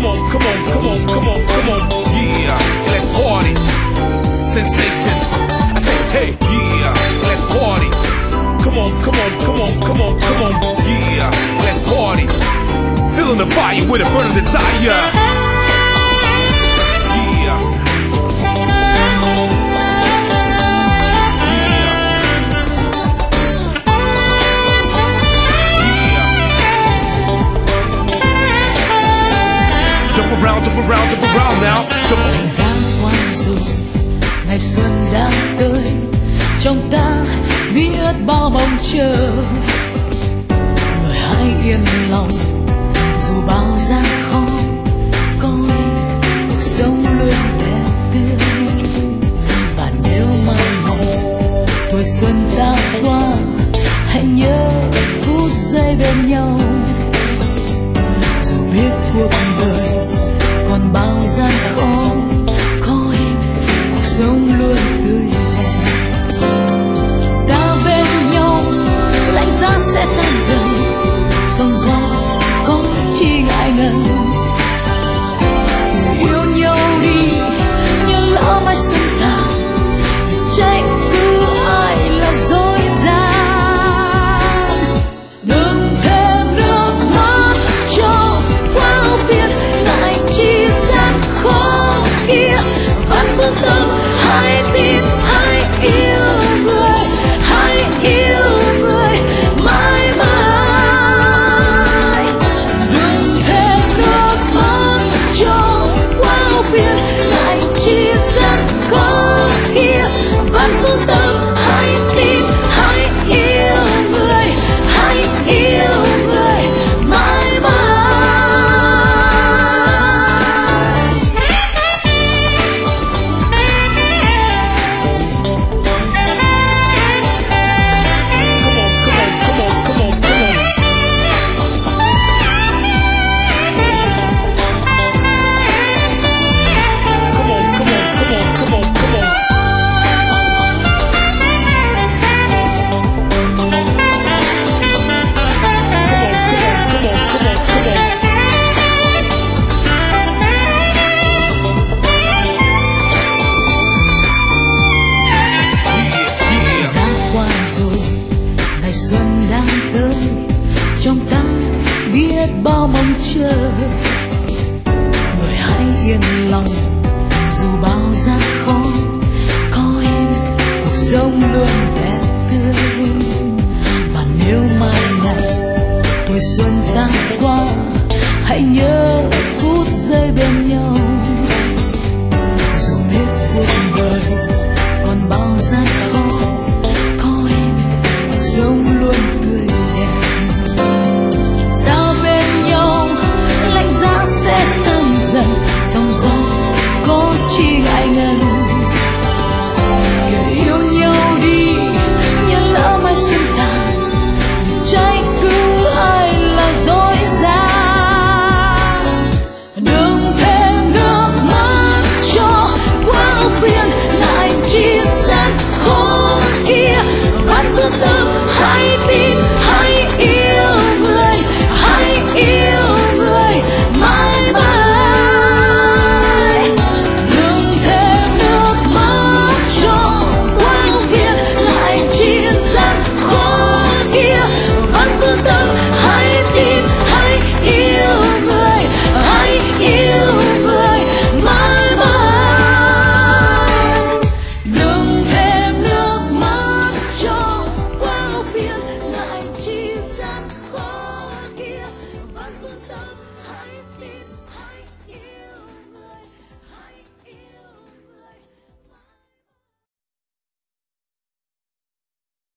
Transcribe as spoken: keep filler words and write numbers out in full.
on, come on, come on, come on, come on. Yeah, let's party. Sensation. I say, hey, yeah, let's party. Come on, come on, come on, come on, come on. Yeah, let's party. Feeling the fire with a burning desire. Yeah. Jump around, jump around, jump around now. Jump Hành giang hoa dù ngày xuân đang tới, trong ta biết bao mong chờ. Người hãy yên lòng dù bao gian khó, coi cuộc sống luôn đẹp tươi. Và nếu mai này tuổi xuân đã qua, hãy nhớ phút giây bên nhau. Dù biết cuộc đời còn bao gian khó, coi cuộc sống luôn tươi đẹp. Ta bên nhau lạnh giá sẽ tan dần, sóng gió có chi ngại ngần. Người yêu nhau đi như lỡ mai xuân tàn, trách cứ ai là dối gian. Đừng thêm nước mắt cho quá phiền, ngại chi gian khó kia. Vạn phương tâm hãy tin, hãy yêu người, hãy yêu người mãi mãi. Đừng thêm nước mắt cho quá phiền, ngại chi gian khó kia. Vạn phương tâm hãy tin, hãy yêu người, hãy yêu người mãi mãi. Come on, come on, come on, come on, come on. Come on, come on, come on, come on, come on. Come on, come on, come on, come on, come on. Yeah, yeah. Giá qua rồi ngày xuân đang tới, trong ta biết bao mong chờ. Người hãy yên lòng dù bao gian khó, coi cuộc sống luôn